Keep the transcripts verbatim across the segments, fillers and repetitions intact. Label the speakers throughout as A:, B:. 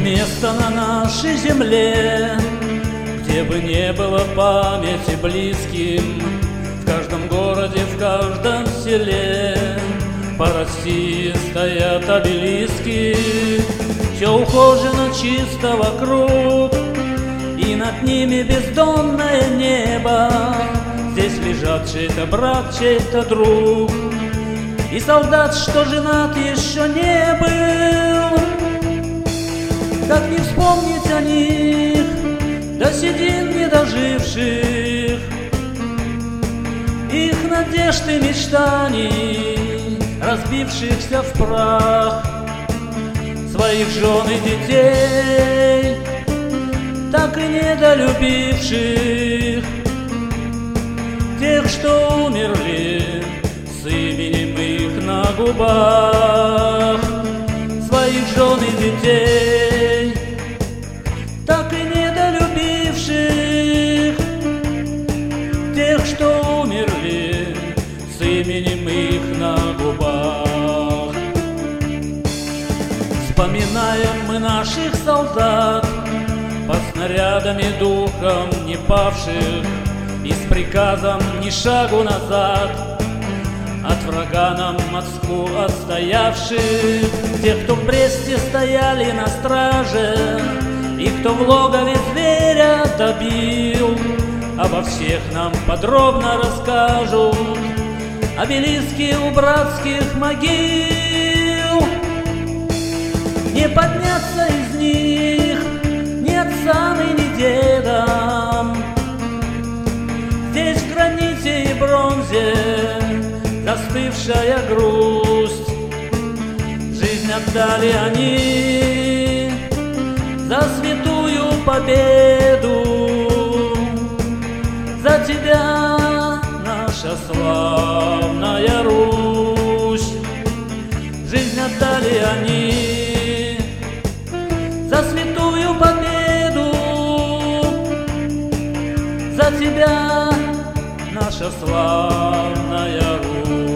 A: место на нашей земле, где бы не было памяти близким. В каждом городе, в каждом селе по России стоят обелиски. Все ухожено чисто вокруг, и над ними бездонное небо. Здесь лежат чей-то брат, чей-то друг, и солдат, что женат, еще не был. Как не вспомнить о них, до седин не доживших, их надежд и мечтаний, разбившихся в прах, своих жен и детей, так и недолюбивших, тех, что умерли с именем их на губах, своих жен и детей, так и недолюбивших, тех, что умерли с именем их на губах. Вспоминаем мы наших солдат, под снарядами духом не павших, и с приказом ни шагу назад от врага нам Москву отстоявших, тех, кто в Бресте стояли на страже, и кто в логове зверя добил. Обо всех нам подробно расскажут обелиски у братских могил. Не подняться из них ни отцам и ни дедам. Здесь в граните и бронзе застывшая грусть. Жизнь отдали они за святую победу, за тебя, наша славная Русь. Жизнь отдали они за святую победу, за тебя, наша славная Русь.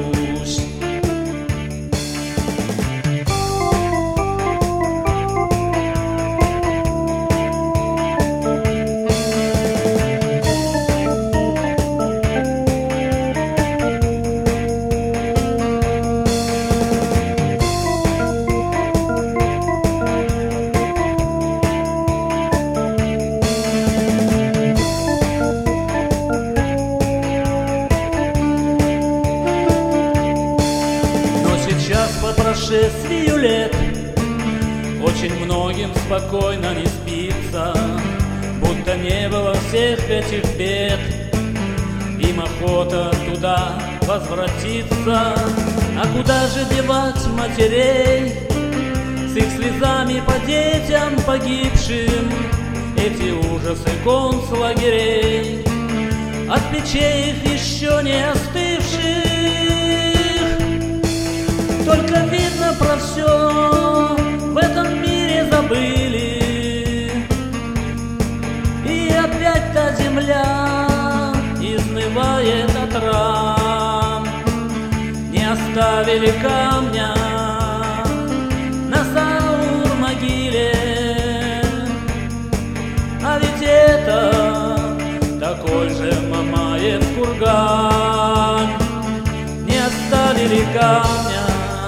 A: По прошествию лет очень многим спокойно не спится, будто не было всех этих бед. Им охота туда возвратиться, а куда же девать матерей с их слезами по детям погибшим? Эти ужасы концлагерей, от печей их еще не остывших. Только видно, про все в этом мире забыли, и опять та земля изнывает от ран. Не оставили камня на Саур-могиле, а ведь это такой же Мамаев курган. Не оставили камня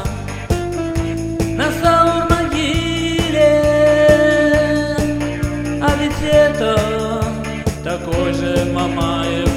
A: на Саур-могиле, а ведь это такой же Мамаев